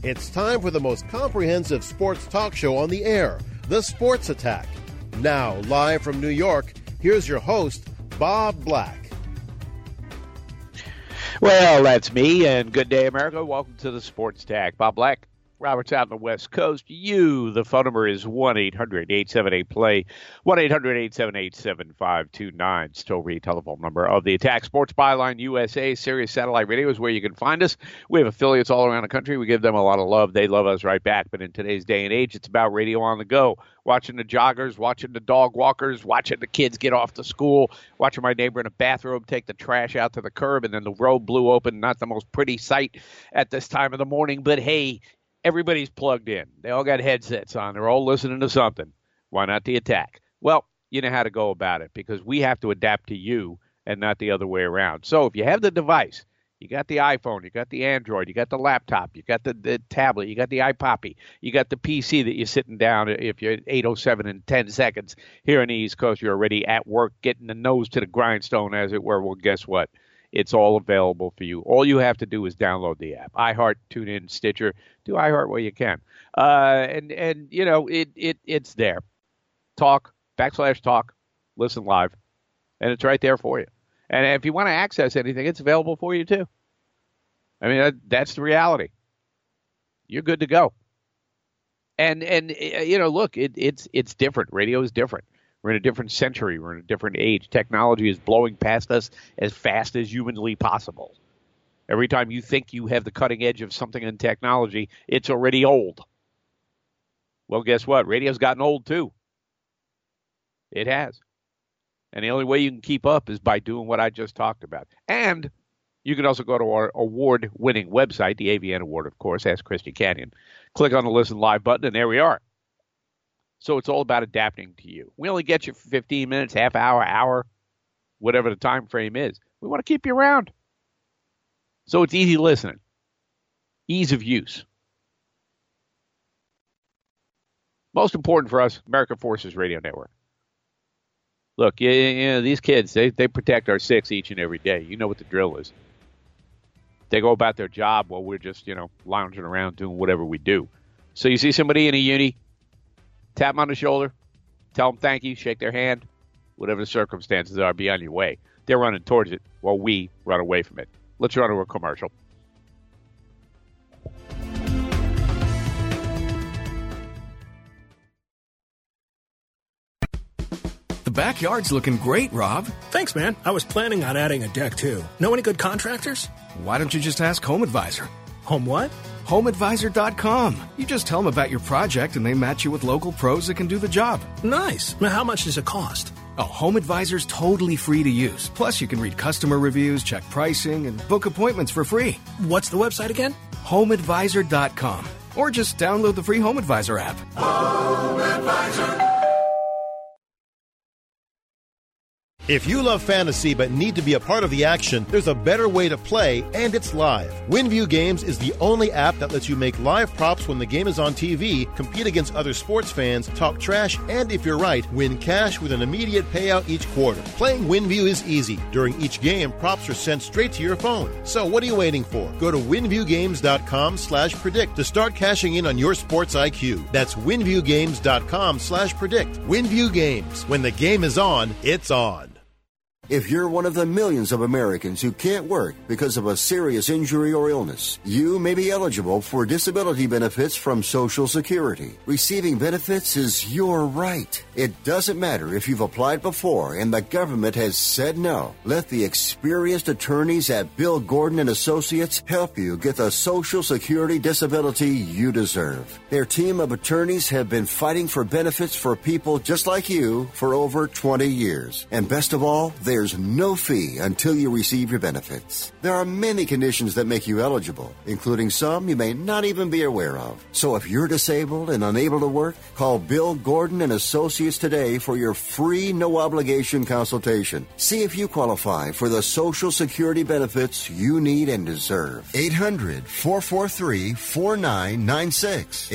It's time for the most comprehensive sports talk show on the air, The Sports Attack. Now, live from New York, here's your host, Bob Black. Well, that's me, and good day, America. Welcome to The Sports Attack. Bob Black. Robert's out on the West Coast. The phone number is 1-800-878-PLAY, 1-800-878-7529. Toll-free telephone number of the Attack Sports Byline USA. Sirius Satellite Radio is where you can find us. We have affiliates all around the country. We give them a lot of love. They love us right back. But in today's day and age, it's about radio on the go. Watching the joggers, watching the dog walkers, watching the kids get off to school, watching my neighbor in a bathrobe take the trash out to the curb, and then the road blew open. Not the most pretty sight at this time of the morning, but hey, everybody's plugged in. They all got headsets on. They're all listening to something. Why not the Attack? Well, you know how to go about it because we have to adapt to you and not the other way around. So if you have the device, you got the iPhone, you got the Android, you got the laptop, you got the tablet, you got the iPoppy, you got the PC that you're sitting down. If you're at 8:07 in 10 seconds here on the East Coast, you're already at work getting the nose to the grindstone, as it were. Well, guess what? It's all available for you. All you have to do is download the app. iHeart, TuneIn, Stitcher. Do iHeart where you can. And you know, it's there. Talk, listen live. And it's right there for you. And if you want to access anything, it's available for you too. I mean, that's the reality. You're good to go. And you know, look, it's different. Radio is different. We're in a different century. We're in a different age. Technology is blowing past us as fast as humanly possible. Every time you think you have the cutting edge of something in technology, it's already old. Well, guess what? Radio's gotten old too. It has. And the only way you can keep up is by doing what I just talked about. And you can also go to our award-winning website, the AVN Award, of course, Ask Christy Canyon. Click on the Listen Live button, and there we are. So it's all about adapting to you. We only get you for 15 minutes, half hour, whatever the time frame is. We want to keep you around. So it's easy listening. Ease of use. Most important for us, American Forces Radio Network. Look, you know, these kids, they protect our six each and every day. You know what the drill is. They go about their job while we're just, lounging around doing whatever we do. So you see somebody in a uni, tap them on the shoulder, tell them thank you, shake their hand, whatever the circumstances are, be on your way. They're running towards it while we run away from it. Let's run to a commercial. The backyard's looking great, Rob. Thanks, man. I was planning on adding a deck, too. Know any good contractors? Why don't you just ask Home Advisor? Home what? HomeAdvisor.com. You just tell them about your project and they match you with local pros that can do the job. Nice. Now, how much does it cost? Oh, Home Advisor's totally free to use. Plus, you can read customer reviews, check pricing, and book appointments for free. What's the website again? HomeAdvisor.com. Or just download the free Home Advisor app. Home Advisor. If you love fantasy but need to be a part of the action, there's a better way to play, and it's live. WinView Games is the only app that lets you make live props when the game is on TV, compete against other sports fans, talk trash, and if you're right, win cash with an immediate payout each quarter. Playing WinView is easy. During each game, props are sent straight to your phone. So what are you waiting for? Go to winviewgames.com/predict to start cashing in on your sports IQ. That's winviewgames.com/predict. WinView Games. When the game is on, it's on. If you're one of the millions of Americans who can't work because of a serious injury or illness, you may be eligible for disability benefits from Social Security. Receiving benefits is your right. It doesn't matter if you've applied before and the government has said no. Let the experienced attorneys at Bill Gordon and Associates help you get the Social Security disability you deserve. Their team of attorneys have been fighting for benefits for people just like you for over 20 years. And best of all, there's no fee until you receive your benefits. There are many conditions that make you eligible, including some you may not even be aware of. So if you're disabled and unable to work, call Bill Gordon and Associates today for your free no-obligation consultation. See if you qualify for the Social Security benefits you need and deserve. 800-443-4996.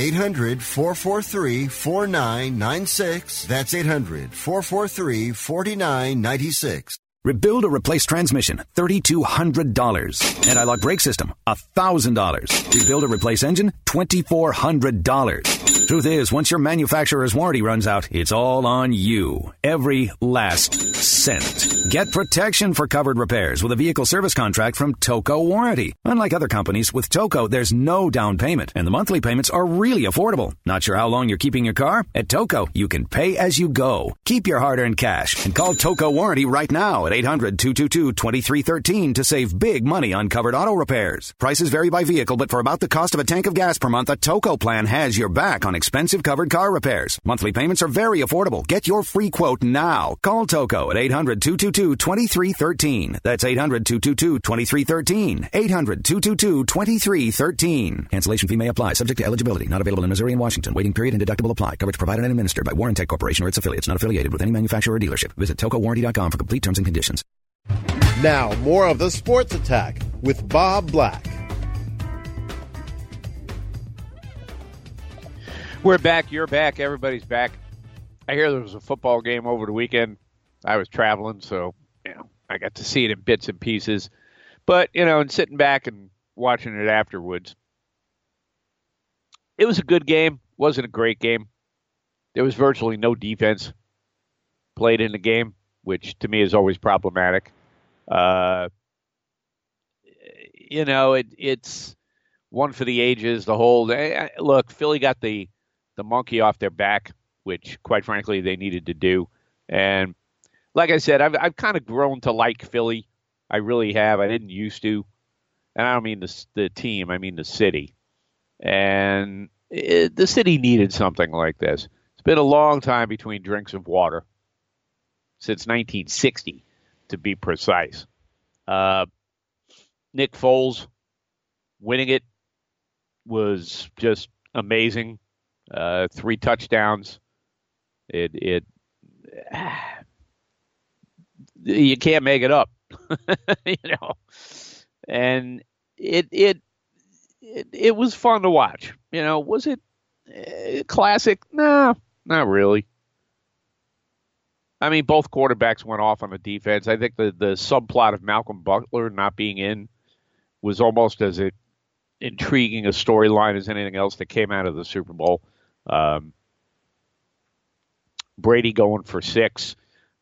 800-443-4996. That's 800-443-4996. Rebuild or replace transmission, $3,200. Anti-lock brake system, $1,000. Rebuild or replace engine, $2,400. Truth is, once your manufacturer's warranty runs out, it's all on you. Every last cent. Get protection for covered repairs with a vehicle service contract from Toco Warranty. Unlike other companies, with Toco, there's no down payment, and the monthly payments are really affordable. Not sure how long you're keeping your car? At Toco, you can pay as you go. Keep your hard-earned cash and call Toco Warranty right now at 800-222-2313 to save big money on covered auto repairs. Prices vary by vehicle, but for about the cost of a tank of gas per month, a Toco plan has your back on expensive covered car repairs. Monthly payments are very affordable. Get your free quote now. Call Toco at 800-222-2313. That's 800-222-2313. 800-222-2313. Cancellation fee may apply. Subject to eligibility. Not available in Missouri and Washington. Waiting period and deductible apply. Coverage provided and administered by Warrantech Corporation or its affiliates. Not affiliated with any manufacturer or dealership. Visit TocoWarranty.com for complete terms and conditions. Now, more of the Sports Attack with Bob Black. We're back. You're back. Everybody's back. I hear there was a football game over the weekend. I was traveling, so I got to see it in bits and pieces. But, and sitting back and watching it afterwards, it was a good game. Wasn't a great game. There was virtually no defense played in the game, which to me is always problematic. It's one for the ages. The whole look, Philly got the monkey off their back, which quite frankly they needed to do. And like I said, I've kind of grown to like Philly. I really have. I didn't used to, and I don't mean the team. I mean the city. And the city needed something like this. It's been a long time between drinks of water, since 1960, to be precise. Nick Foles winning it was just amazing. 3 touchdowns. You can't make it up, And it was fun to watch. Was it classic? No, not really. I mean, both quarterbacks went off on the defense. I think the subplot of Malcolm Butler not being in was almost as intriguing a storyline as anything else that came out of the Super Bowl. Brady going for 6.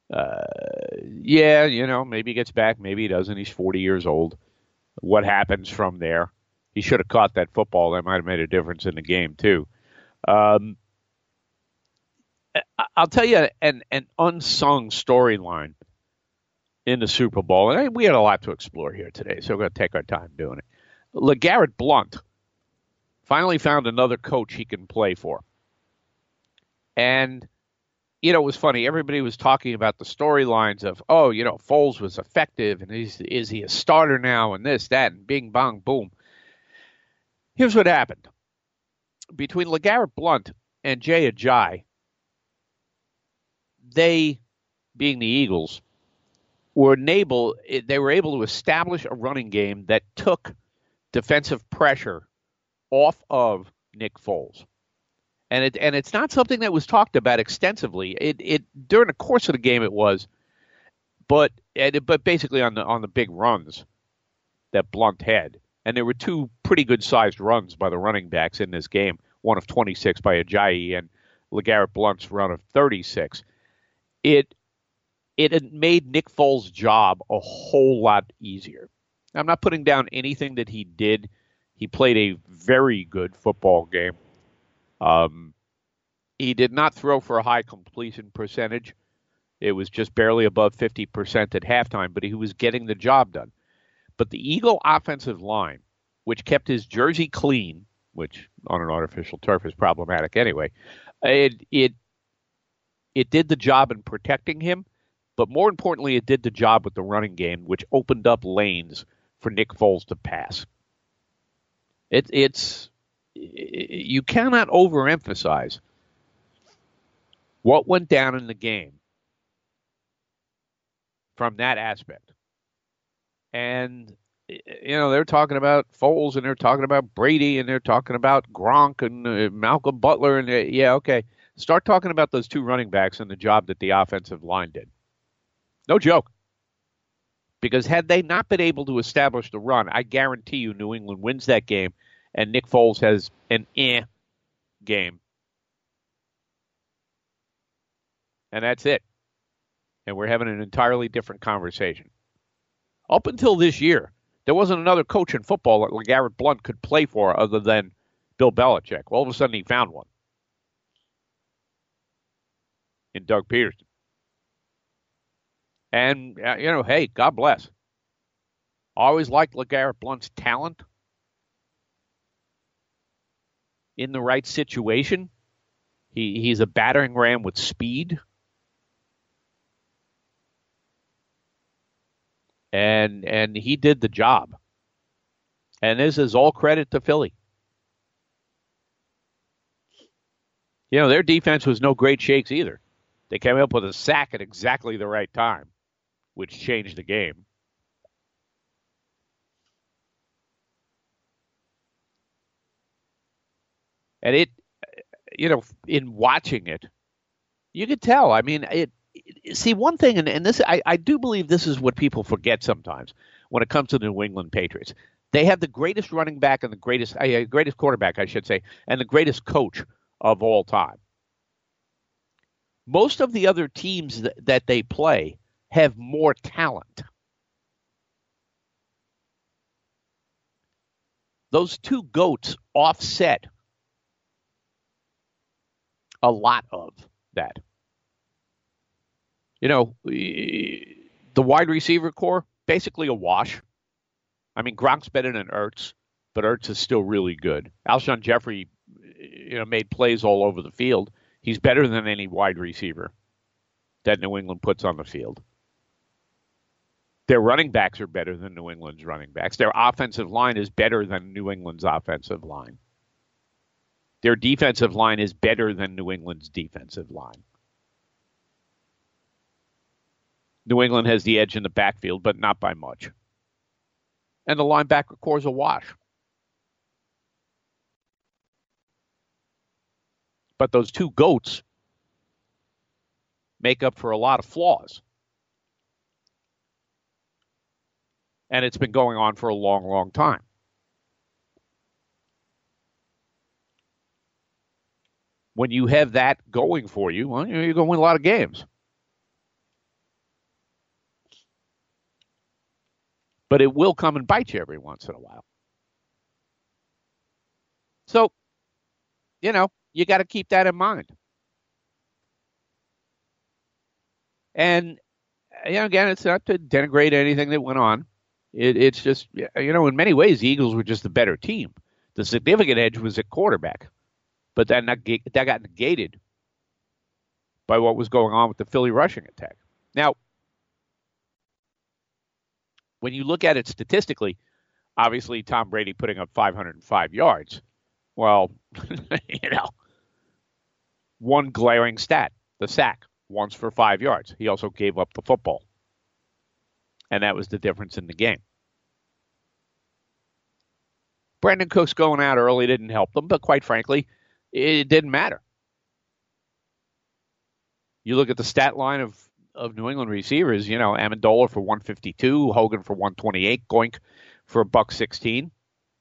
Maybe he gets back, maybe he doesn't. He's 40 years old. What happens from there? He should have caught that football. That might have made a difference in the game, too. I'll tell you an unsung storyline in the Super Bowl. And we had a lot to explore here today, so we're going to take our time doing it. LeGarrette Blount finally found another coach he can play for. And, it was funny. Everybody was talking about the storylines of, Foles was effective, and is he a starter now, and this, that, and bing, bong, boom. Here's what happened. Between LeGarrette Blount and Jay Ajayi, they, being the Eagles, were able to establish a running game that took defensive pressure off of Nick Foles. And it's not something that was talked about extensively. It during the course of the game it was, but basically on the big runs that Blount had. And there were 2 pretty good sized runs by the running backs in this game. One of 26 by Ajayi and LeGarrette Blount's run of 36. It had made Nick Foles' job a whole lot easier. I'm not putting down anything that he did. He played a very good football game. He did not throw for a high completion percentage. It was just barely above 50% at halftime, but he was getting the job done. But the Eagle offensive line, which kept his jersey clean, which on an artificial turf is problematic anyway, it did the job in protecting him, but more importantly, it did the job with the running game, which opened up lanes for Nick Foles to pass. You cannot overemphasize what went down in the game from that aspect. And, they're talking about Foles, and they're talking about Brady, and they're talking about Gronk and Malcolm Butler. And okay. Start talking about those 2 running backs and the job that the offensive line did. No joke. Because had they not been able to establish the run, I guarantee you New England wins that game, and Nick Foles has an game. And that's it. And we're having an entirely different conversation. Up until this year, there wasn't another coach in football that LeGarrette Blount could play for other than Bill Belichick. All of a sudden, he found one in Doug Peterson. And, hey, God bless. I always liked LeGarrette Blount's talent in the right situation. He's a battering ram with speed. And he did the job. And this is all credit to Philly. Their defense was no great shakes either. They came up with a sack at exactly the right time, which changed the game. And in watching it, you could tell. I mean, see, one thing, and this, I do believe this is what people forget sometimes when it comes to the New England Patriots. They have the greatest running back and the greatest quarterback, I should say, and the greatest coach of all time. Most of the other teams that they play have more talent. Those two GOATs offset a lot of that. The wide receiver core, basically a wash. I mean, Gronk's better than Ertz, but Ertz is still really good. Alshon Jeffrey, made plays all over the field. He's better than any wide receiver that New England puts on the field. Their running backs are better than New England's running backs. Their offensive line is better than New England's offensive line. Their defensive line is better than New England's defensive line. New England has the edge in the backfield, but not by much. And the linebacker core is a wash. But those two GOATs make up for a lot of flaws. And it's been going on for a long, long time. When you have that going for you, well, you're going to win a lot of games. But it will come and bite you every once in a while. So, you got to keep that in mind. And, again, it's not to denigrate anything that went on. It's just, in many ways, the Eagles were just a better team. The significant edge was at quarterback. But that got negated by what was going on with the Philly rushing attack. Now, when you look at it statistically, obviously Tom Brady putting up 505 yards. Well, one glaring stat, the sack, once for 5 yards. He also gave up the football. And that was the difference in the game. Brandon Cooks going out early didn't help them, but quite frankly, it didn't matter. You look at the stat line of New England receivers, Amendola for 152, Hogan for 128, Goink for $116.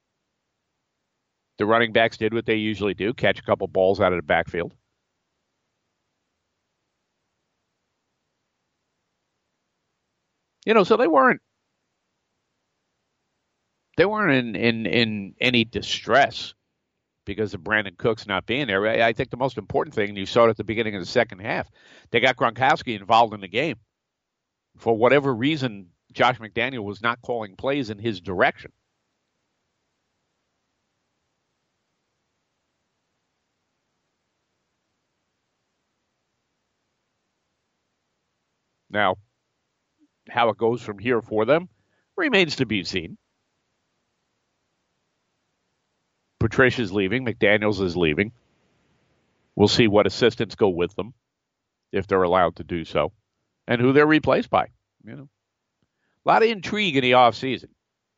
The running backs did what they usually do, catch a couple balls out of the backfield. So they weren't in any distress because of Brandon Cooks not being there. I think the most important thing, and you saw it at the beginning of the second half, they got Gronkowski involved in the game. For whatever reason, Josh McDaniel was not calling plays in his direction. Now, how it goes from here for them remains to be seen. Patricia's leaving. McDaniels is leaving. We'll see what assistants go with them, if they're allowed to do so, and who they're replaced by. A lot of intrigue in the offseason.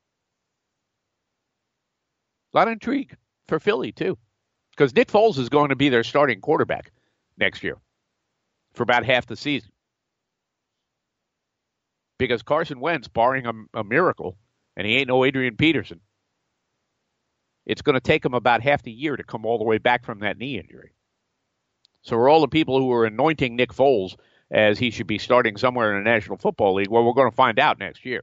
A lot of intrigue for Philly, too, because Nick Foles is going to be their starting quarterback next year for about half the season. Because Carson Wentz, barring a miracle, and he ain't no Adrian Peterson, it's going to take him about half the year to come all the way back from that knee injury. So are all the people who are anointing Nick Foles as he should be starting somewhere in the National Football League, well, we're going to find out next year.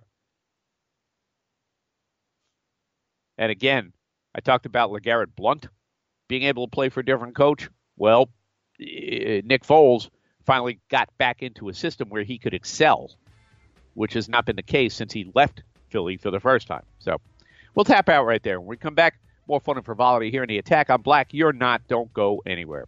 And again, I talked about LeGarrette Blount being able to play for a different coach. Well, Nick Foles finally got back into a system where he could excel, which has not been the case since he left Philly for the first time. So we'll tap out right there. When we come back, more fun and frivolity here in the Attack on Black. You're not. Don't go anywhere.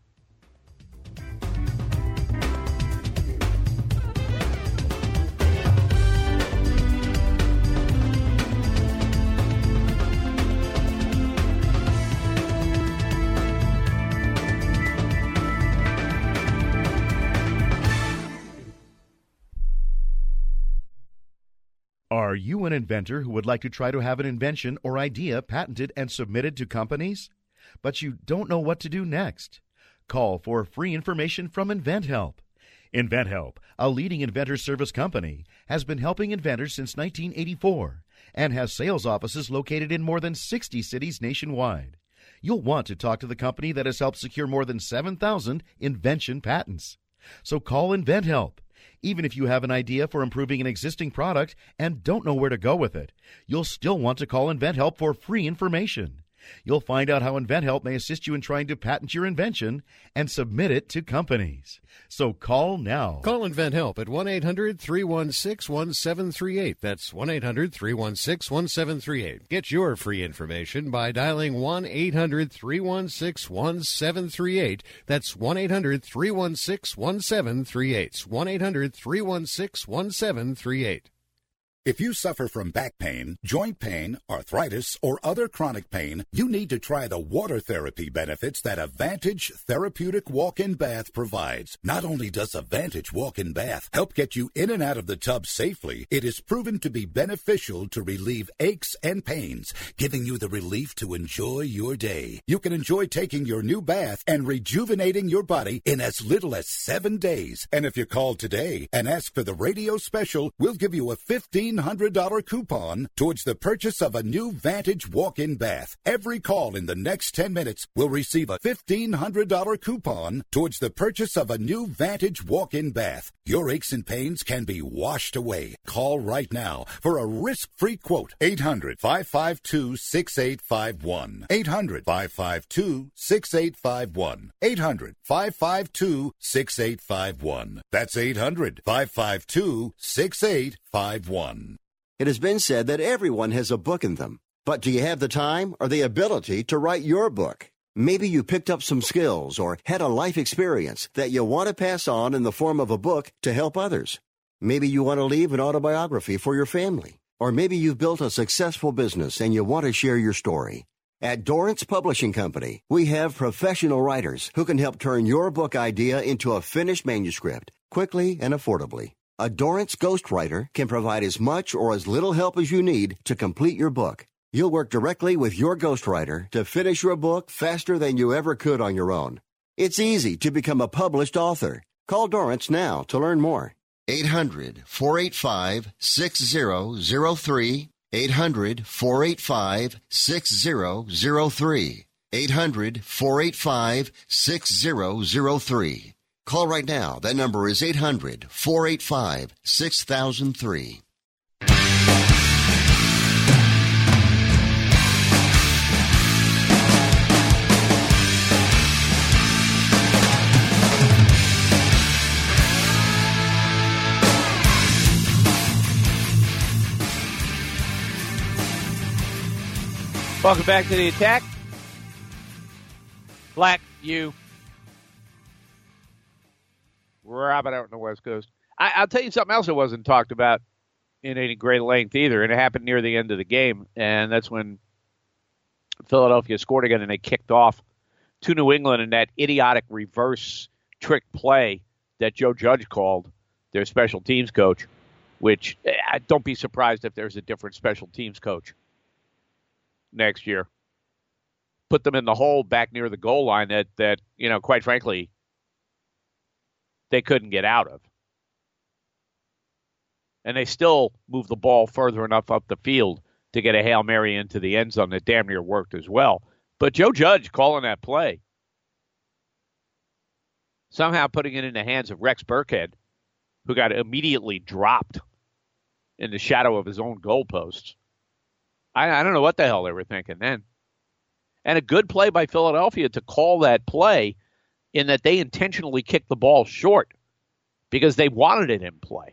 Are you an inventor who would like to try to have an invention or idea patented and submitted to companies, but you don't know what to do next? Call for free information from InventHelp. InventHelp, a leading inventor service company, has been helping inventors since 1984 and has sales offices located in more than 60 cities nationwide. You'll want to talk to the company that has helped secure more than 7,000 invention patents. So call InventHelp. Even if you have an idea for improving an existing product and don't know where to go with it, you'll still want to call InventHelp for free information. You'll find out how InventHelp may assist you in trying to patent your invention and submit it to companies. So call now. Call InventHelp at 1-800-316-1738. That's 1-800-316-1738. Get your free information by dialing 1-800-316-1738. That's 1-800-316-1738. 1-800-316-1738. If you suffer from back pain, joint pain, arthritis, or other chronic pain, you need to try the water therapy benefits that Advantage Therapeutic Walk-In Bath provides. Not only does Advantage Walk-In Bath help get you in and out of the tub safely, it is proven to be beneficial to relieve aches and pains, giving you the relief to enjoy your day. You can enjoy taking your new bath and rejuvenating your body in as little as 7 days. And if you call today and ask for the radio special, we'll give you a $1,500 coupon towards the purchase of a new Vantage walk-in bath. Every call in the next 10 minutes will receive a $1,500 coupon towards the purchase of a new Vantage walk-in bath. Your aches and pains can be washed away. Call right now for a risk-free quote. 800-552-6851. 800-552-6851. 800-552-6851. That's 800-552-6851. It has been said that everyone has a book in them. But do you have the time or the ability to write your book? Maybe you picked up some skills or had a life experience that you want to pass on in the form of a book to help others. Maybe you want to leave an autobiography for your family. Or maybe you've built a successful business and you want to share your story. At Dorrance Publishing Company, we have professional writers who can help turn your book idea into a finished manuscript quickly and affordably. A Dorrance ghostwriter can provide as much or as little help as you need to complete your book. You'll work directly with your ghostwriter to finish your book faster than you ever could on your own. It's easy to become a published author. Call Dorrance now to learn more. 800-485-6003. 800-485-6003. 800-485-6003. Call right now. That number is 800-485-6003. Welcome back to the Attack. Black, you. Robert out on the West Coast. I'll tell you something else that wasn't talked about in any great length either, and it happened near the end of the game, and that's when Philadelphia scored again and they kicked off to New England in that idiotic reverse trick play that Joe Judge called, their special teams coach, which don't be surprised if there's a different special teams coach next year. Put them in the hole back near the goal line that quite frankly, they couldn't get out of. And they still moved the ball further enough up the field to get a Hail Mary into the end zone that damn near worked as well. But Joe Judge calling that play, somehow putting it in the hands of Rex Burkhead, who got immediately dropped in the shadow of his own goalposts. I don't know what the hell they were thinking then. And a good play by Philadelphia to call that play in that they intentionally kicked the ball short because they wanted it in play.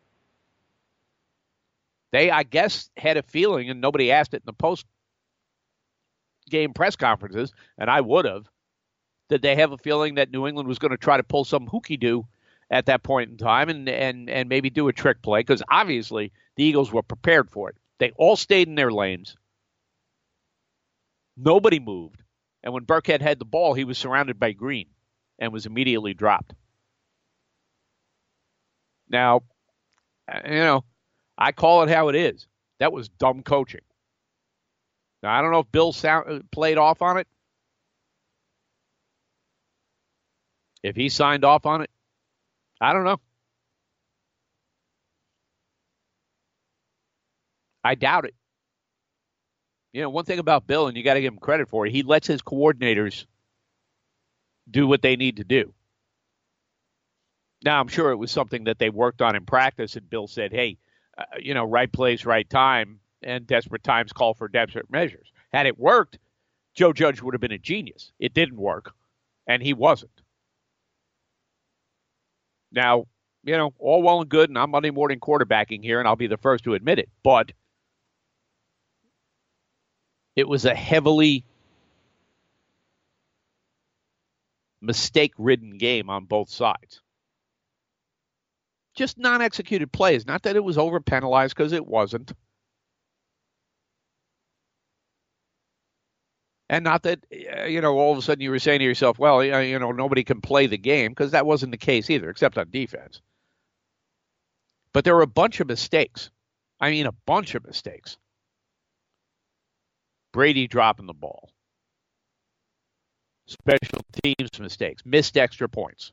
They, I guess, had a feeling, and nobody asked it in the post-game press conferences, and I would have, that they have a feeling that New England was going to try to pull some hooky-doo at that point in time and maybe do a trick play, because obviously the Eagles were prepared for it. They all stayed in their lanes. Nobody moved. And when Burkhead had the ball, he was surrounded by green and was immediately dropped. Now, I call it how it is. That was dumb coaching. Now, I don't know if Bill played off on it. If he signed off on it, I don't know. I doubt it. One thing about Bill, and you got to give him credit for it, he lets his coordinators do what they need to do. Now, I'm sure it was something that they worked on in practice, and Bill said, hey, right place, right time, and desperate times call for desperate measures. Had it worked, Joe Judge would have been a genius. It didn't work, and he wasn't. Now, all well and good, and I'm Monday morning quarterbacking here, and I'll be the first to admit it, but it was a heavily mistake-ridden game on both sides. Just non-executed plays. Not that it was over-penalized, because it wasn't. And not that, all of a sudden you were saying to yourself, well, nobody can play the game, because that wasn't the case either, except on defense. But there were a bunch of mistakes. I mean, a bunch of mistakes. Brady dropping the ball. Special teams mistakes. Missed extra points.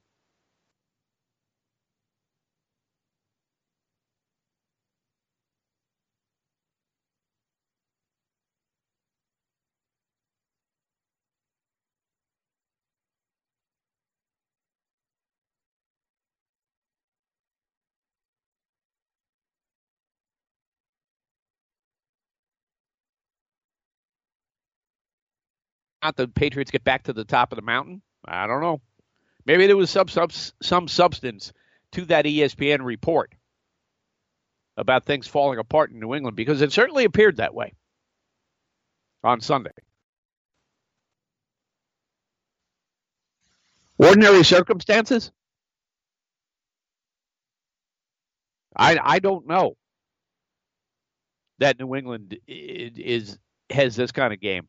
Not the Patriots get back to the top of the mountain? I don't know. Maybe there was some substance to that ESPN report about things falling apart in New England, because it certainly appeared that way on Sunday. Ordinary circumstances? I don't know that New England has this kind of game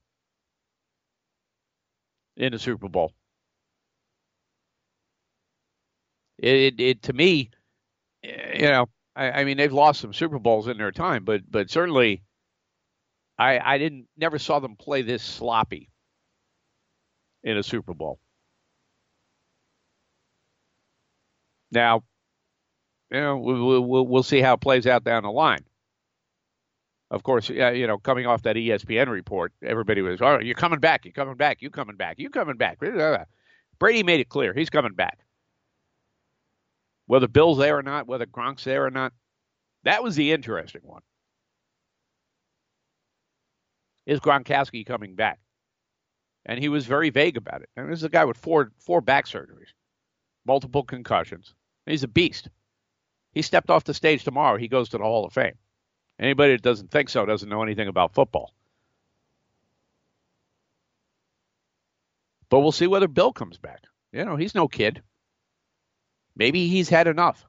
in the Super Bowl. It to me, I mean, they've lost some Super Bowls in their time, but certainly I never saw them play this sloppy in a Super Bowl. Now, we'll see how it plays out down the line. Of course, coming off that ESPN report, everybody was, oh, you're coming back, you're coming back, you're coming back, you're coming back. Brady made it clear he's coming back. Whether Bill's there or not, whether Gronk's there or not, that was the interesting one. Is Gronkowski coming back? And he was very vague about it. And this is a guy with four back surgeries, multiple concussions. He's a beast. He stepped off the stage tomorrow. He goes to the Hall of Fame. Anybody that doesn't think so doesn't know anything about football. But we'll see whether Bill comes back. He's no kid. Maybe he's had enough.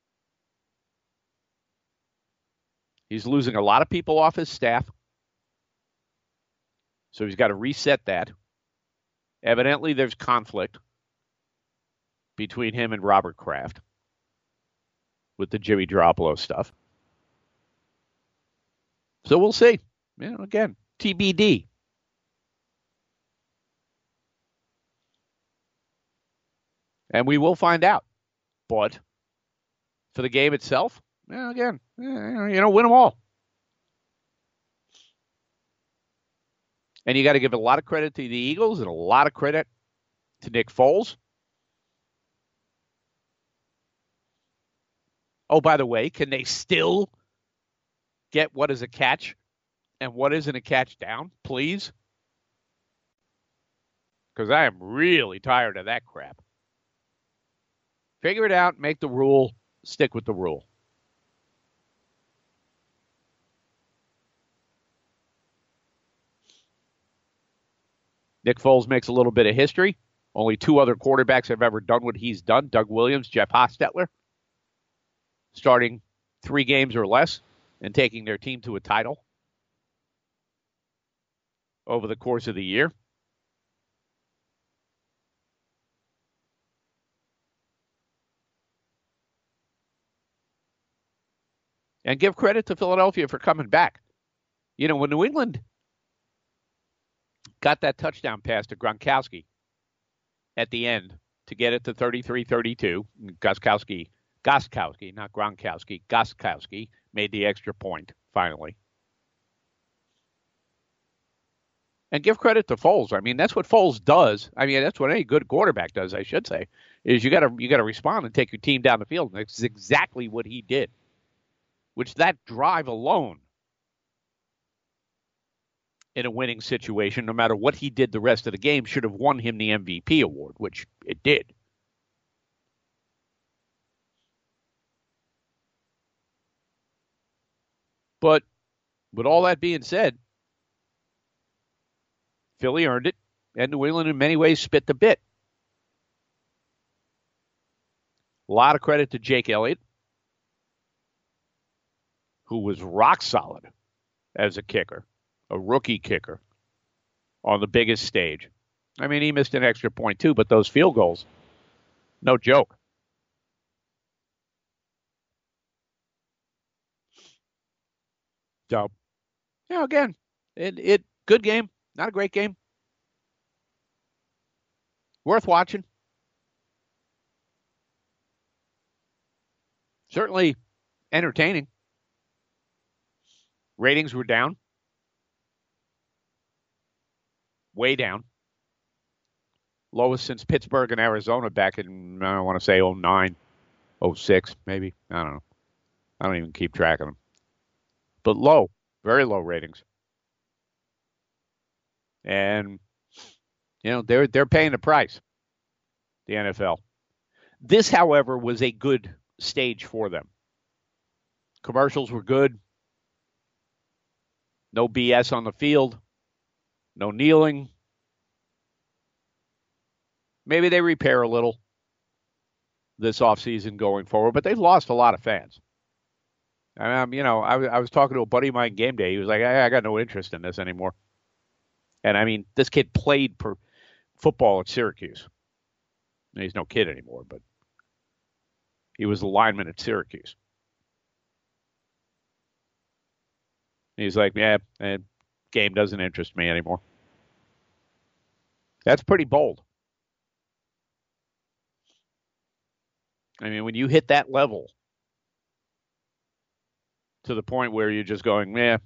He's losing a lot of people off his staff. So he's got to reset that. Evidently, there's conflict between him and Robert Kraft with the Jimmy Garoppolo stuff. So we'll see. Again, TBD. And we will find out. But for the game itself, Well, again, win them all. And you got to give a lot of credit to the Eagles and a lot of credit to Nick Foles. Oh, by the way, can they still get what is a catch and what isn't a catch down, please? Because I am really tired of that crap. Figure it out, make the rule, stick with the rule. Nick Foles makes a little bit of history. Only 2 other quarterbacks have ever done what he's done, Doug Williams, Jeff Hostetler, starting 3 games or less and taking their team to a title over the course of the year. And give credit to Philadelphia for coming back. When New England got that touchdown pass to Gronkowski at the end to get it to 33-32, Gostkowski, not Gronkowski, Gostkowski made the extra point, finally. And give credit to Foles. I mean, that's what Foles does. I mean, that's what any good quarterback does, I should say, is you got to respond and take your team down the field. And that's exactly what he did, which that drive alone in a winning situation, no matter what he did the rest of the game, should have won him the MVP award, which it did. But with all that being said, Philly earned it, and New England in many ways spit the bit. A lot of credit to Jake Elliott, who was rock solid as a kicker, a rookie kicker, on the biggest stage. I mean, he missed an extra point too, but those field goals, no joke. So, again, it good game, not a great game. Worth watching. Certainly entertaining. Ratings were down. Way down. Lowest since Pittsburgh and Arizona back in, I want to say, 09, 06, maybe. I don't know. I don't even keep track of them. But low, very low ratings. And, they're paying the price, the NFL. This, however, was a good stage for them. Commercials were good. No BS on the field. No kneeling. Maybe they repair a little this offseason going forward, but they've lost a lot of fans. I was talking to a buddy of mine game day. He was like, I got no interest in this anymore. And, I mean, this kid played football at Syracuse. He's no kid anymore, but he was the lineman at Syracuse. He's like, game doesn't interest me anymore. That's pretty bold. I mean, when you hit that level to the point where you're just going, nah.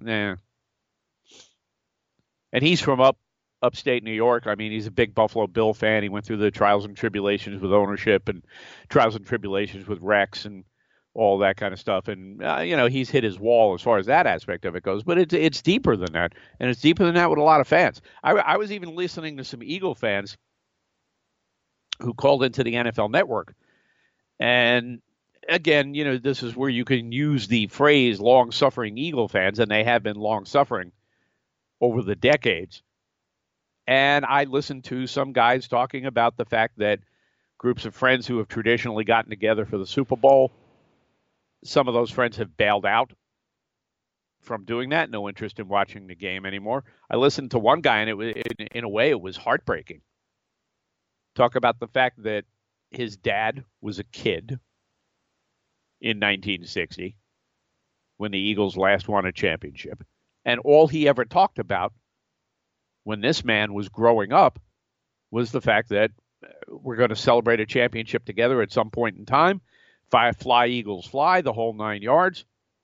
And he's from upstate New York. I mean, he's a big Buffalo Bill fan. He went through the trials and tribulations with ownership and trials and tribulations with Rex and all that kind of stuff. And, he's hit his wall as far as that aspect of it goes. But it's deeper than that. And it's deeper than that with a lot of fans. I was even listening to some Eagle fans who called into the NFL Network. And, again, this is where you can use the phrase long-suffering Eagle fans, and they have been long-suffering over the decades. And I listened to some guys talking about the fact that groups of friends who have traditionally gotten together for the Super Bowl, some of those friends have bailed out from doing that. No interest in watching the game anymore. I listened to one guy, and it was, in a way, it was heartbreaking. Talk about the fact that his dad was a kid in 1960 when the Eagles last won a championship. And all he ever talked about when this man was growing up was the fact that we're going to celebrate a championship together at some point in time. Fly, Eagles, fly, the whole 9 yards.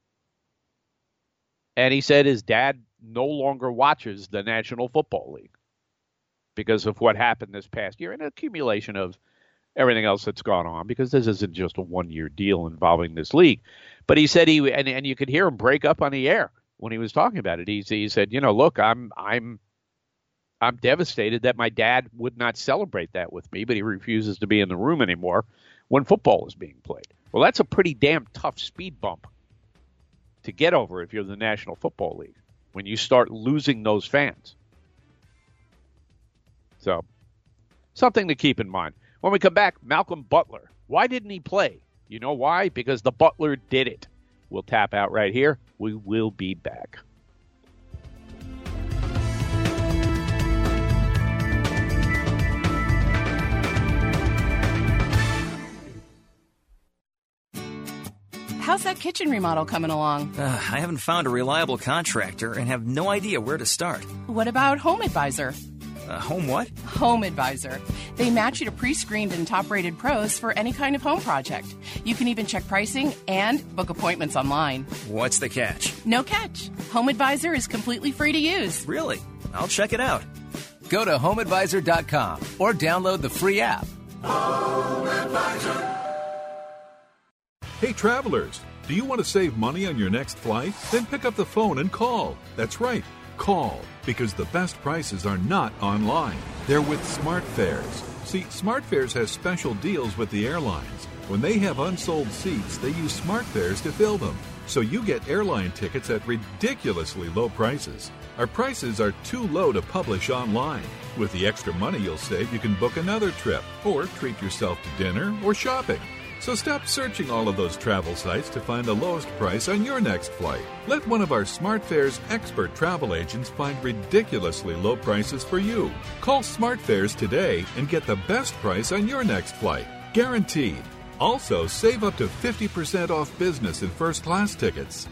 And he said his dad no longer watches the National Football League because of what happened this past year and an accumulation of everything else that's gone on, because this isn't just a one-year deal involving this league. But he said and you could hear him break up on the air when he was talking about it. He said, look, I'm devastated that my dad would not celebrate that with me, but he refuses to be in the room anymore when football is being played. Well, that's a pretty damn tough speed bump to get over if you're the National Football League, when you start losing those fans. So, something to keep in mind. When we come back, Malcolm Butler. Why didn't he play? You know why? Because the Butler did it. We'll tap out right here. We will be back. How's that kitchen remodel coming along? I haven't found a reliable contractor and have no idea where to start. What about Home Advisor? Home what? Home Advisor. They match you to pre-screened and top-rated pros for any kind of home project. You can even check pricing and book appointments online. What's the catch? No catch. Home Advisor is completely free to use. Really? I'll check it out. Go to HomeAdvisor.com or download the free app. Home Advisor. Hey, travelers, do you want to save money on your next flight? Then pick up the phone and call. That's right, call, because the best prices are not online. They're with SmartFares. See, SmartFares has special deals with the airlines. When they have unsold seats, they use SmartFares to fill them. So you get airline tickets at ridiculously low prices. Our prices are too low to publish online. With the extra money you'll save, you can book another trip or treat yourself to dinner or shopping. So stop searching all of those travel sites to find the lowest price on your next flight. Let one of our SmartFares expert travel agents find ridiculously low prices for you. Call SmartFares today and get the best price on your next flight. Guaranteed. Also, save up to 50% off business and first class tickets.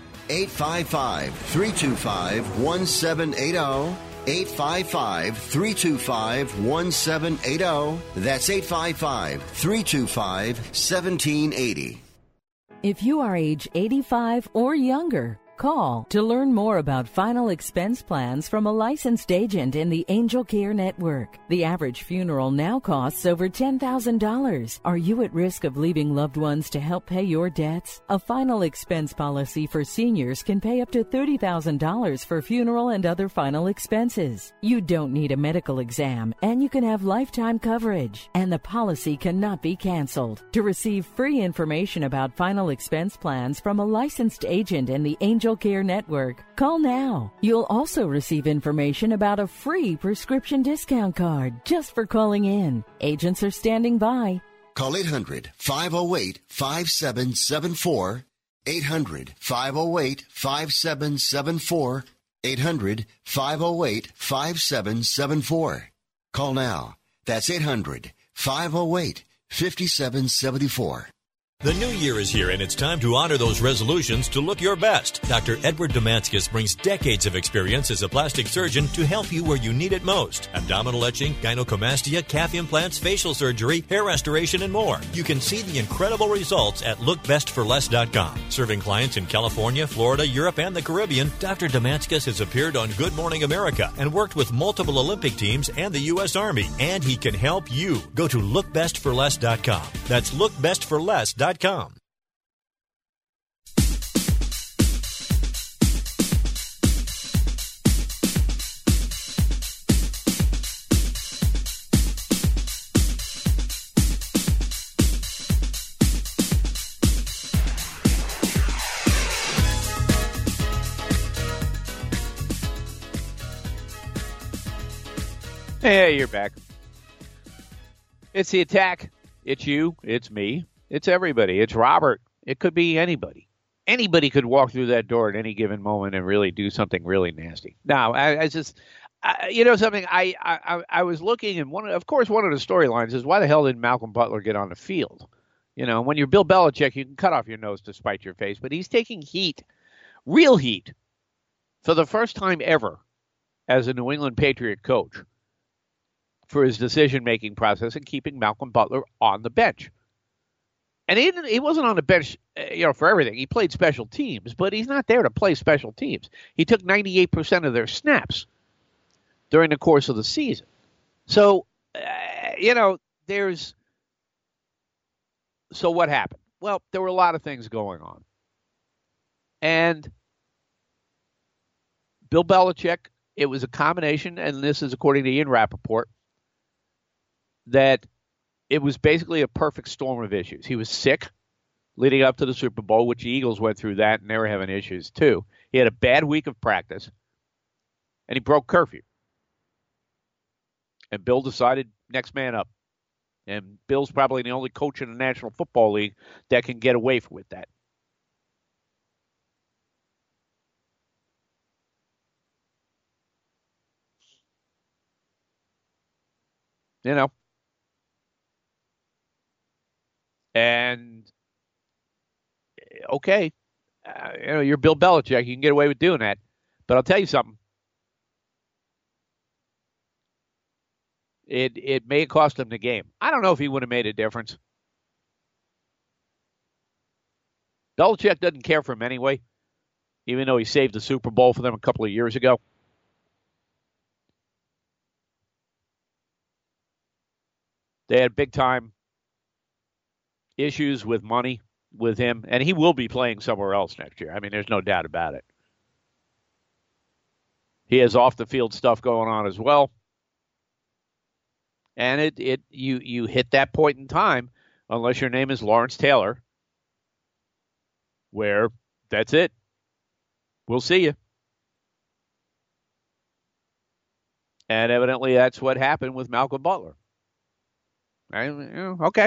855-325-1780. 855-325-1780. That's 855-325-1780. If you are age 85 or younger, call to learn more about final expense plans from a licensed agent in the Angel Care Network. The average funeral now costs over $10,000. Are you at risk of leaving loved ones to help pay your debts? A final expense policy for seniors can pay up to $30,000 for funeral and other final expenses. You don't need a medical exam, and you can have lifetime coverage, and the policy cannot be canceled. To receive free information about final expense plans from a licensed agent in the Angel Care Network, call now. You'll also receive information about a free prescription discount card just for calling in. Agents are standing by. Call 800-508-5774. 800-508-5774. 800-508-5774. Call now. That's 800-508-5774. The new year is here, and it's time to honor those resolutions to look your best. Dr. Edward Damascus brings decades of experience as a plastic surgeon to help you where you need it most. Abdominal etching, gynecomastia, calf implants, facial surgery, hair restoration, and more. You can see the incredible results at lookbestforless.com. Serving clients in California, Florida, Europe, and the Caribbean, Dr. Damascus has appeared on Good Morning America and worked with multiple Olympic teams and the U.S. Army. And he can help you. Go to lookbestforless.com. That's lookbestforless.com. Hey, you're back. It's the attack. It's you. It's me. It's everybody. It's Robert. It could be anybody. Anybody could walk through that door at any given moment and really do something really nasty. Now, I just, something. I was looking, and one of the storylines is, why the hell didn't Malcolm Butler get on the field? You know, when you're Bill Belichick, you can cut off your nose to spite your face, but he's taking heat, real heat, for the first time ever as a New England Patriot coach for his decision-making process and keeping Malcolm Butler on the bench. And he wasn't on the bench, for everything. He played special teams, but he's not there to play special teams. He took 98% of their snaps during the course of the season. So, So what happened? Well, there were a lot of things going on. And Bill Belichick, it was a combination, and this is according to Ian Rappaport, that it was basically a perfect storm of issues. He was sick leading up to the Super Bowl, which the Eagles went through that, and they were having issues too. He had a bad week of practice, and he broke curfew. And Bill decided next man up. And Bill's probably the only coach in the National Football League that can get away with that. And okay, you're Bill Belichick. You can get away with doing that. But I'll tell you something. It may have cost him the game. I don't know if he would have made a difference. Belichick doesn't care for him anyway, even though he saved the Super Bowl for them a couple of years ago. They had big-time issues with money with him, and he will be playing somewhere else next year. I mean, there's no doubt about it. He has off-the-field stuff going on as well. And you hit that point in time, unless your name is Lawrence Taylor, where that's it. We'll see you. And evidently that's what happened with Malcolm Butler. Okay.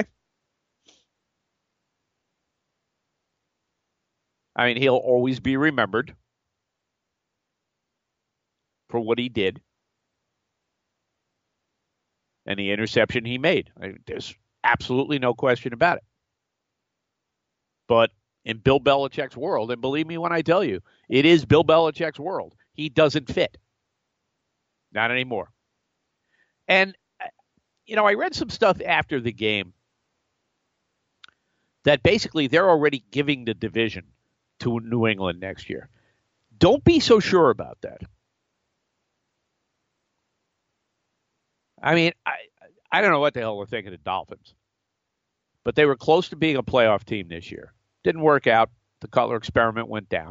I mean, he'll always be remembered for what he did and the interception he made. There's absolutely no question about it. But in Bill Belichick's world, and believe me when I tell you, it is Bill Belichick's world, he doesn't fit. Not anymore. And, I read some stuff after the game that basically they're already giving the division to New England next year. Don't be so sure about that. I mean, I don't know what the hell we're thinking of the Dolphins. But they were close to being a playoff team this year. Didn't work out. The Cutler experiment went down.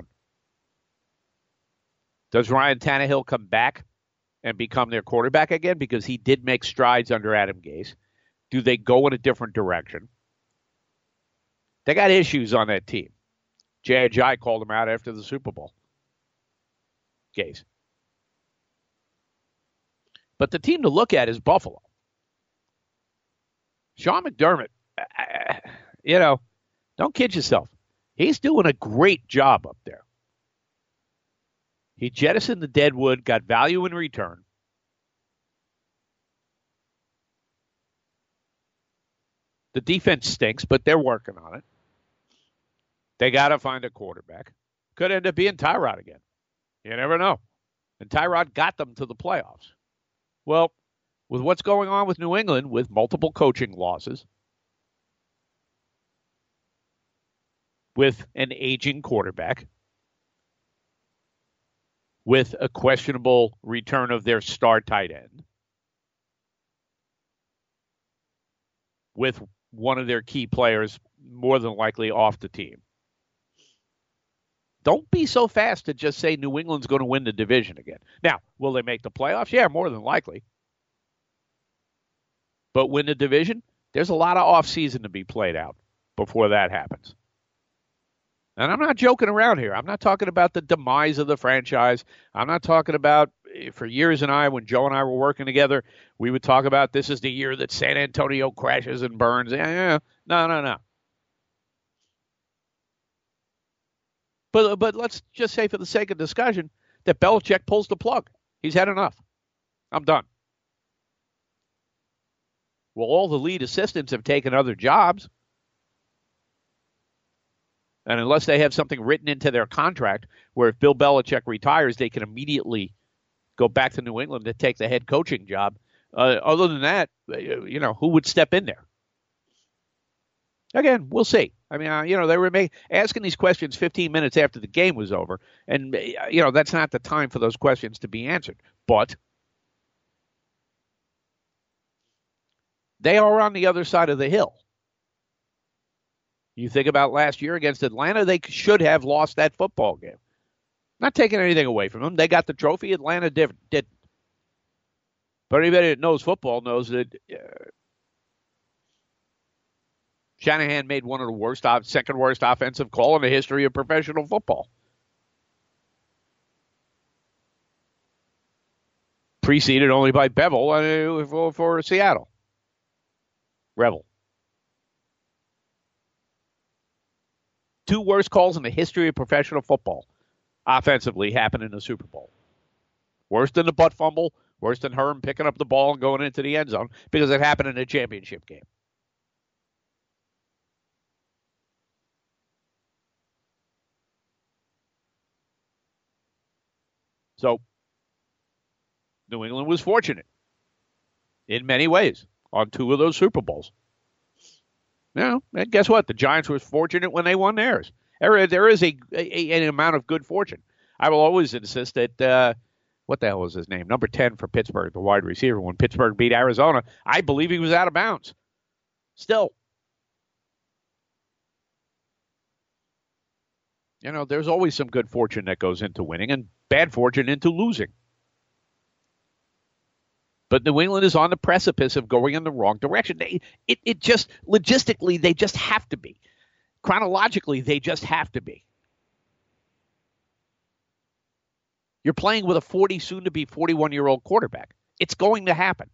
Does Ryan Tannehill come back and become their quarterback again? Because he did make strides under Adam Gase. Do they go in a different direction? They got issues on that team. Jay Ajayi called him out after the Super Bowl. Gase. But the team to look at is Buffalo. Sean McDermott, don't kid yourself. He's doing a great job up there. He jettisoned the deadwood, got value in return. The defense stinks, but they're working on it. They got to find a quarterback. Could end up being Tyrod again. You never know. And Tyrod got them to the playoffs. Well, with what's going on with New England, with multiple coaching losses, with an aging quarterback, with a questionable return of their star tight end, with one of their key players more than likely off the team. Don't be so fast to just say New England's going to win the division again. Now, will they make the playoffs? Yeah, more than likely. But win the division? There's a lot of offseason to be played out before that happens. And I'm not joking around here. I'm not talking about the demise of the franchise. I'm not talking about, for years when Joe and I were working together, we would talk about this is the year that San Antonio crashes and burns. No. But let's just say for the sake of discussion that Belichick pulls the plug. He's had enough. I'm done. Well, all the lead assistants have taken other jobs. And unless they have something written into their contract where if Bill Belichick retires, they can immediately go back to New England to take the head coaching job. Other than that, who would step in there? Again, we'll see. I mean, they were asking these questions 15 minutes after the game was over, and, that's not the time for those questions to be answered. But they are on the other side of the hill. You think about last year against Atlanta, they should have lost that football game. Not taking anything away from them. They got the trophy. Atlanta didn't. But anybody that knows football knows that Shanahan made one of the second worst offensive call in the history of professional football. Preceded only by Bevel for Seattle. Revel. 2 worst calls in the history of professional football offensively happened in the Super Bowl. Worse than the butt fumble, worse than Herm picking up the ball and going into the end zone, because it happened in a championship game. So, New England was fortunate in many ways on 2 of those Super Bowls. And guess what? The Giants were fortunate when they won theirs. There is an amount of good fortune. I will always insist that, what the hell was his name? Number 10 for Pittsburgh, the wide receiver. When Pittsburgh beat Arizona, I believe he was out of bounds. Still. There's always some good fortune that goes into winning and bad fortune into losing. But New England is on the precipice of going in the wrong direction. It just, logistically, they just have to be. Chronologically, they just have to be. You're playing with a 40, soon-to-be 41-year-old quarterback. It's going to happen.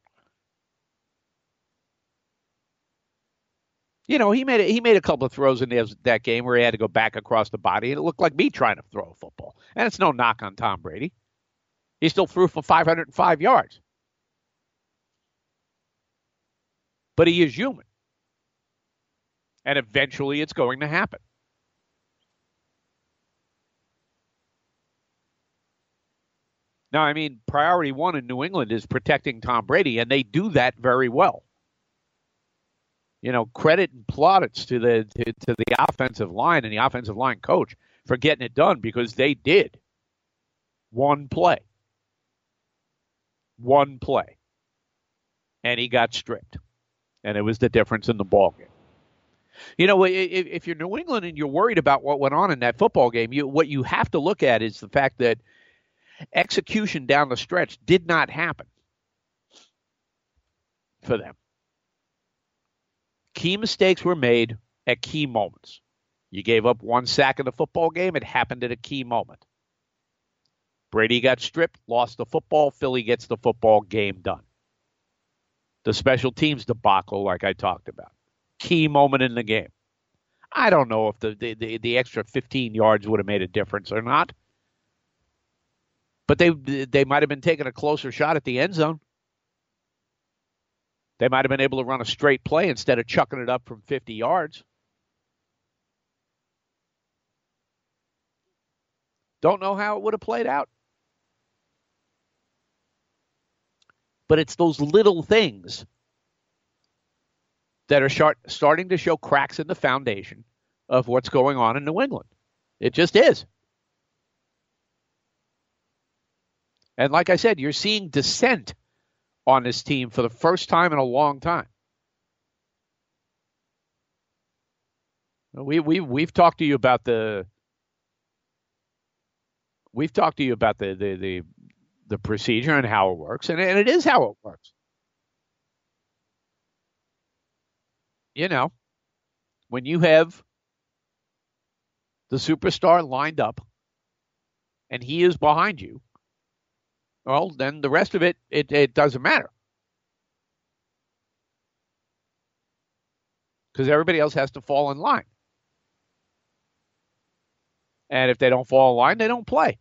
He made a couple of throws in that game where he had to go back across the body, and it looked like me trying to throw a football. And it's no knock on Tom Brady. He still threw for 505 yards. But he is human. And eventually it's going to happen. Now, priority 1 in New England is protecting Tom Brady, and they do that very well. Credit and plaudits to the offensive line and the offensive line coach for getting it done, because they did. One play. And he got stripped. And it was the difference in the ball game. If you're New England and you're worried about what went on in that football game, what you have to look at is the fact that execution down the stretch did not happen for them. Key mistakes were made at key moments. You gave up 1 sack in the football game. It happened at a key moment. Brady got stripped, lost the football. Philly gets the football, game done. The special teams debacle, like I talked about. Key moment in the game. I don't know if the extra 15 yards would have made a difference or not. But they might have been taking a closer shot at the end zone. They might have been able to run a straight play instead of chucking it up from 50 yards. Don't know how it would have played out. But it's those little things that are starting to show cracks in the foundation of what's going on in New England. It just is. And like I said, you're seeing dissent on this team for the first time in a long time. We've talked to you about the procedure and how it works, and it is how it works. When you have the superstar lined up and he is behind you, well, then the rest of it doesn't matter. Because everybody else has to fall in line. And if they don't fall in line, they don't play.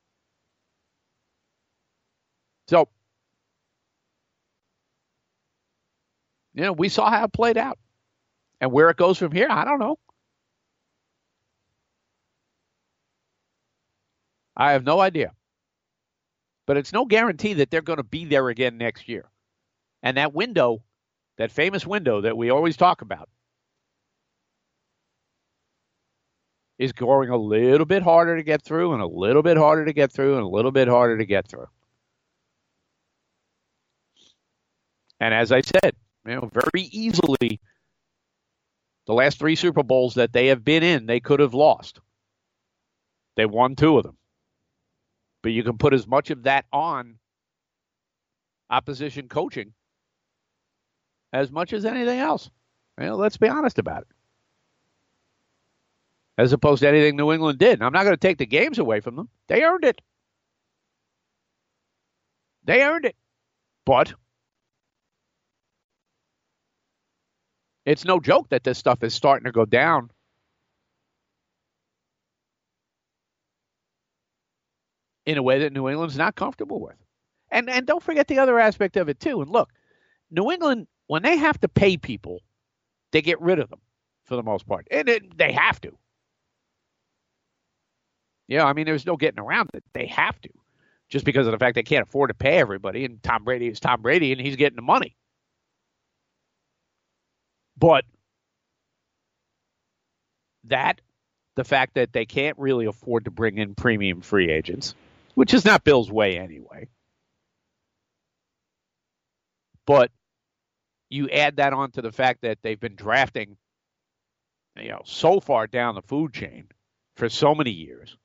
So, we saw how it played out. And where it goes from here, I don't know. I have no idea. But it's no guarantee that they're going to be there again next year. And that window, that famous window that we always talk about, is growing a little bit harder to get through and a little bit harder to get through and a little bit harder to get through. And as I said, very easily, the last 3 Super Bowls that they have been in, they could have lost. They won 2 of them. But you can put as much of that on opposition coaching as much as anything else. Let's be honest about it. As opposed to anything New England did. And I'm not going to take the games away from them. They earned it. They earned it. But it's no joke that this stuff is starting to go down. In a way that New England's not comfortable with. And don't forget the other aspect of it, too. And look, New England, when they have to pay people, they get rid of them for the most part. And they have to. Yeah, I mean, there's no getting around it. They have to. Just because of the fact they can't afford to pay everybody. And Tom Brady is Tom Brady, and he's getting the money. But the fact that they can't really afford to bring in premium free agents, which is not Bill's way anyway. But you add that on to the fact that they've been drafting, so far down the food chain for so many years.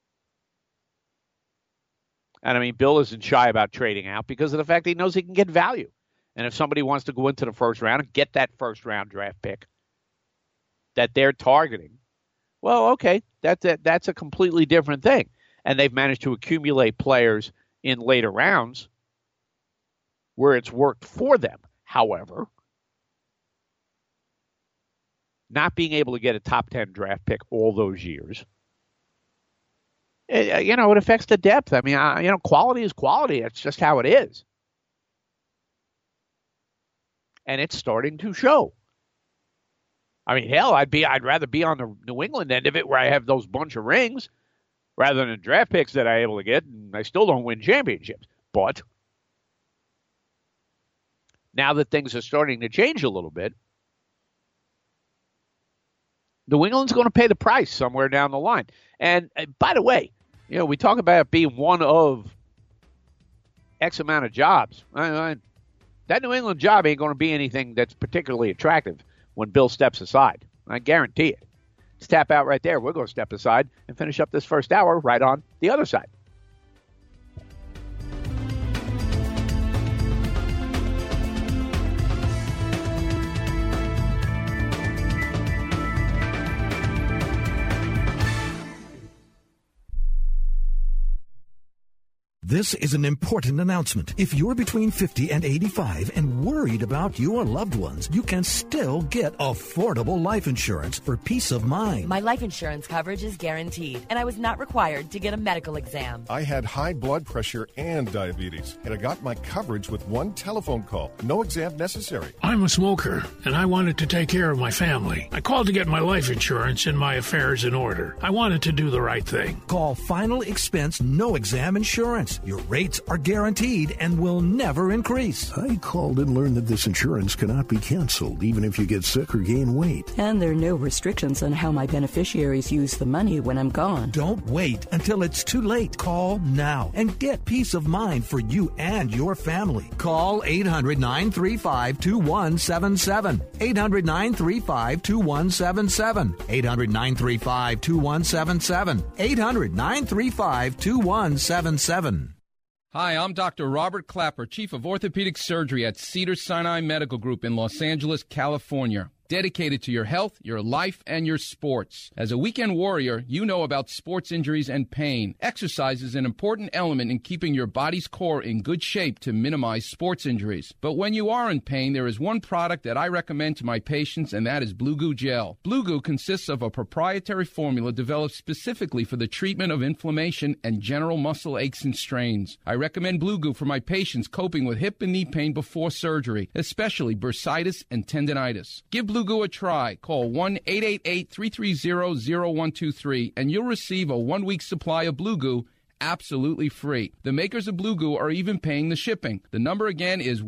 And I mean, Bill isn't shy about trading out because of the fact that he knows he can get value. And if somebody wants to go into the first round and get that first round draft pick that they're targeting, well, okay, that's a completely different thing. And they've managed to accumulate players in later rounds where it's worked for them. However, not being able to get a top 10 draft pick all those years, it affects the depth. I mean, quality is quality. It's just how it is. And it's starting to show. I mean, hell, I'd rather be on the New England end of it where I have those bunch of rings rather than draft picks that I'm able to get, and I still don't win championships. But now that things are starting to change a little bit, New England's going to pay the price somewhere down the line. And by the way, we talk about it being one of X amount of jobs. That New England job ain't going to be anything that's particularly attractive when Bill steps aside. I guarantee it. Let's tap out right there. We're going to step aside and finish up this first hour right on the other side. This is an important announcement. If you're between 50 and 85 and worried about your loved ones, you can still get affordable life insurance for peace of mind. My life insurance coverage is guaranteed, and I was not required to get a medical exam. I had high blood pressure and diabetes, and I got my coverage with one telephone call. No exam necessary. I'm a smoker, and I wanted to take care of my family. I called to get my life insurance and my affairs in order. I wanted to do the right thing. Call Final Expense No Exam Insurance. Your rates are guaranteed and will never increase. I called and learned that this insurance cannot be canceled, even if you get sick or gain weight. And there are no restrictions on how my beneficiaries use the money when I'm gone. Don't wait until it's too late. Call now and get peace of mind for you and your family. Call 800-935-2177. 800-935-2177. 800-935-2177. 800-935-2177. Hi, I'm Dr. Robert Clapper, Chief of Orthopedic Surgery at Cedars-Sinai Medical Group in Los Angeles, California. Dedicated to your health, your life, and your sports. As a weekend warrior, you know about sports injuries and pain. Exercise is an important element in keeping your body's core in good shape to minimize sports injuries. But when you are in pain, there is one product that I recommend to my patients, and that is Blue Goo Gel. Blue Goo consists of a proprietary formula developed specifically for the treatment of inflammation and general muscle aches and strains. I recommend Blue Goo for my patients coping with hip and knee pain before surgery, especially bursitis and tendinitis. Give Blue Goo a try. Call 1-888-330-0123 and you'll receive a 1-week supply of Blue Goo absolutely free. The makers of Blue Goo are even paying the shipping. The number again is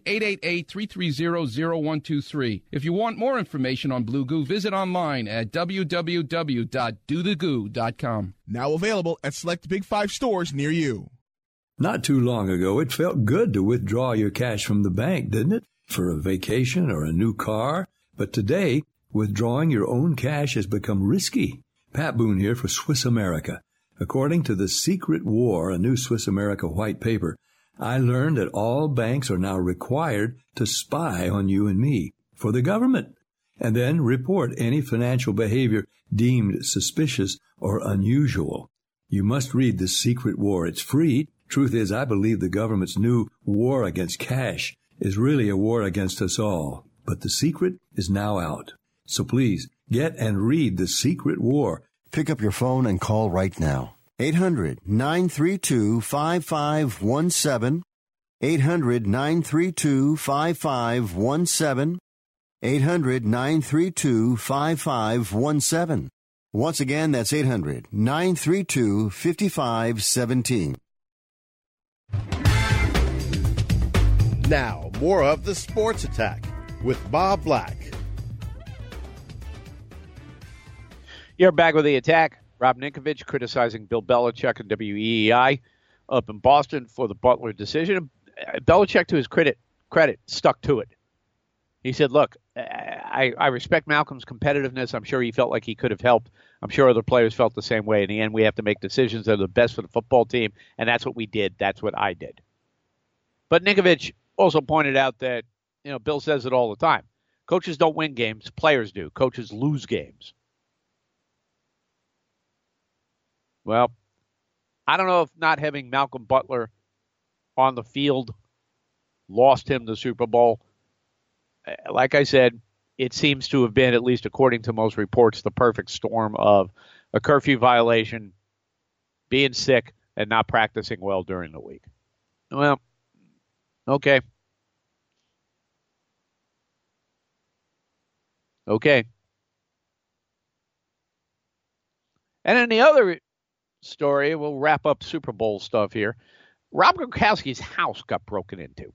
1-888-330-0123. If you want more information on Blue Goo, visit online at www.dothegoo.com. Now available at select Big 5 stores near you. Not too long ago, it felt good to withdraw your cash from the bank, didn't it? For a vacation or a new car. But today, withdrawing your own cash has become risky. Pat Boone here for Swiss America. According to The Secret War, a new Swiss America white paper, I learned that all banks are now required to spy on you and me for the government, and then report any financial behavior deemed suspicious or unusual. You must read The Secret War. It's free. Truth is, I believe the government's new war against cash is really a war against us all. But the secret is now out. So please, get and read The Secret War. Pick up your phone and call right now. 800-932-5517. 800-932-5517. 800-932-5517. Once again, that's 800-932-5517. Now, more of the Sports Attack with Bob Black. You're back with the Attack. Rob Ninkovich criticizing Bill Belichick and WEEI up in Boston for the Butler decision. Belichick, to his credit, stuck to it. He said, look, I respect Malcolm's competitiveness. I'm sure he felt like he could have helped. I'm sure other players felt the same way. In the end, we have to make decisions that are the best for the football team, and that's what we did. That's what I did. But Ninkovich also pointed out that, Bill says it all the time. Coaches don't win games. Players do. Coaches lose games. Well, I don't know if not having Malcolm Butler on the field lost him the Super Bowl. Like I said, it seems to have been, at least according to most reports, the perfect storm of a curfew violation, being sick, and not practicing well during the week. Well, okay. Okay. And in the other story, we'll wrap up Super Bowl stuff here. Rob Gronkowski's house got broken into.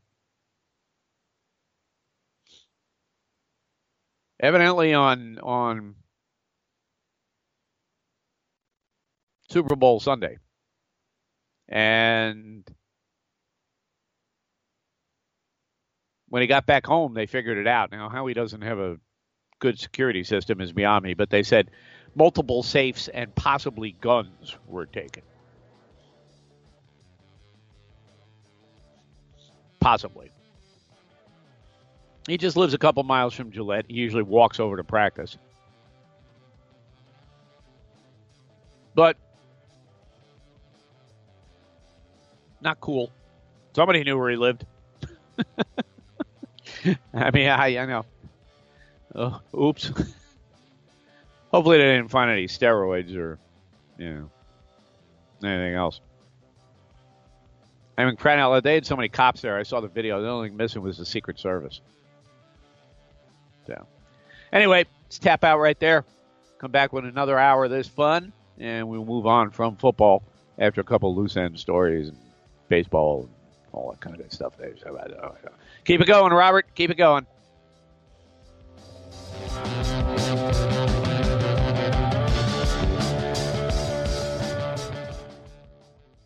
Evidently on Super Bowl Sunday. And when he got back home, they figured it out. Now, how he doesn't have a good security system is beyond me, but they said multiple safes and possibly guns were taken. Possibly. He just lives a couple miles from Gillette. He usually walks over to practice. But not cool. Somebody knew where he lived. I mean, I know. Oops. Hopefully they didn't find any steroids or, anything else. I mean, crying out loud, they had so many cops there. I saw the video. The only thing missing was the Secret Service. So, anyway, let's tap out right there. Come back with another hour of this fun, and we'll move on from football after a couple loose end stories and baseball and all that kind of good stuff there. So, keep it going, Robert. Keep it going.